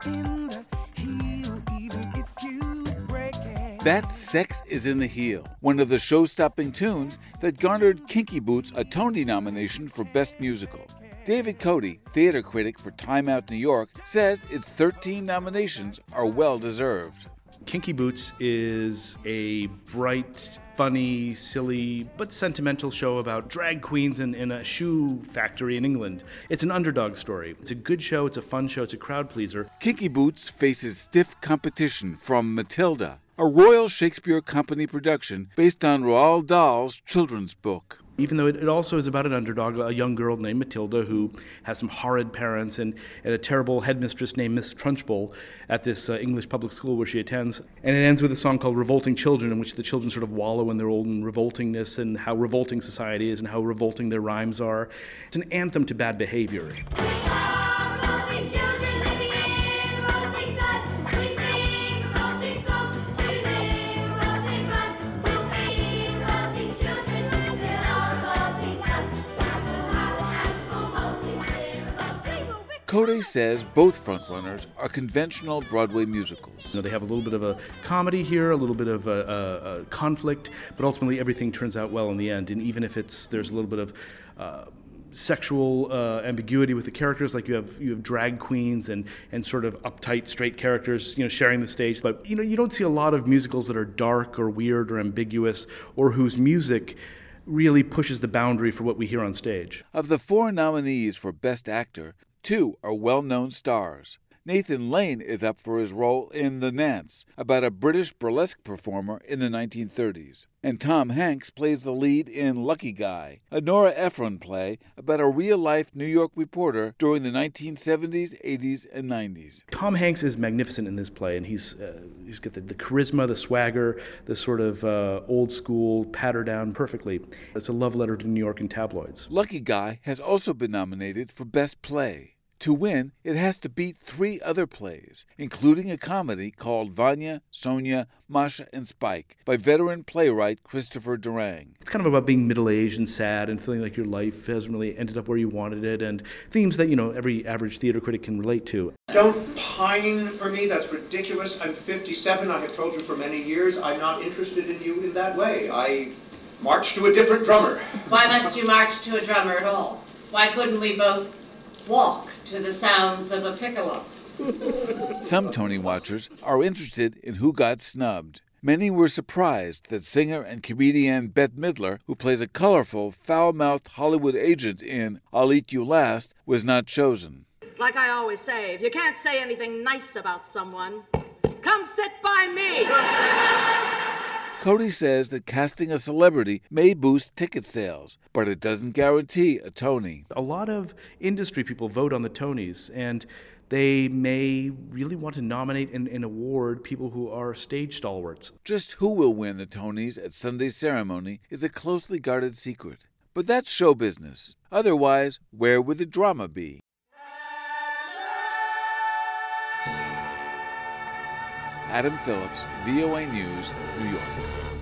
in the heel, even if you break it. That's Sex is in the Heel, one of the show-stopping tunes that garnered Kinky Boots a Tony nomination for Best Musical. David Cody, theater critic for Time Out New York, says its 13 nominations are well-deserved. Kinky Boots is a bright, funny, silly, but sentimental show about drag queens in a shoe factory in England. It's an underdog story. It's a good show, it's a fun show, it's a crowd pleaser. Kinky Boots faces stiff competition from Matilda, a Royal Shakespeare Company production based on Roald Dahl's children's book. Even though it also is about an underdog, a young girl named Matilda who has some horrid parents and a terrible headmistress named Miss Trunchbull at this English public school where she attends. And it ends with a song called Revolting Children, in which the children sort of wallow in their own revoltingness and how revolting society is and how revolting their rhymes are. It's an anthem to bad behavior. Cody says both frontrunners are conventional Broadway musicals. They have a little bit of a comedy here, a little bit of a conflict, but ultimately everything turns out well in the end. And even if there's a little bit of sexual ambiguity with the characters, like you have drag queens and sort of uptight straight characters, sharing the stage. But you don't see a lot of musicals that are dark or weird or ambiguous, or whose music really pushes the boundary for what we hear on stage. Of the 4 nominees for Best Actor, 2 are well-known stars. Nathan Lane is up for his role in The Nance, about a British burlesque performer in the 1930s. And Tom Hanks plays the lead in Lucky Guy, a Nora Ephron play about a real-life New York reporter during the 1970s, 80s, and 90s. Tom Hanks is magnificent in this play, and he's got the charisma, the swagger, the sort of old-school patter down perfectly. It's a love letter to New York and tabloids. Lucky Guy has also been nominated for Best Play. To win, it has to beat 3 other plays, including a comedy called Vanya, Sonia, Masha, and Spike by veteran playwright Christopher Durang. It's kind of about being middle-aged and sad and feeling like your life hasn't really ended up where you wanted it, and themes that, every average theater critic can relate to. Don't pine for me, that's ridiculous. I'm 57, I have told you for many years, I'm not interested in you in that way. I march to a different drummer. Why must you march to a drummer at all? Why couldn't we both walk to the sounds of a piccolo? Some Tony watchers are interested in who got snubbed. Many were surprised that singer and comedian Bette Midler, who plays a colorful, foul-mouthed Hollywood agent in I'll Eat You Last, was not chosen. Like I always say, if you can't say anything nice about someone, come sit by me. Cody says that casting a celebrity may boost ticket sales, but it doesn't guarantee a Tony. A lot of industry people vote on the Tonys, and they may really want to nominate and award people who are stage stalwarts. Just who will win the Tonys at Sunday's ceremony is a closely guarded secret. But that's show business. Otherwise, where would the drama be? Adam Phillips, VOA News, New York.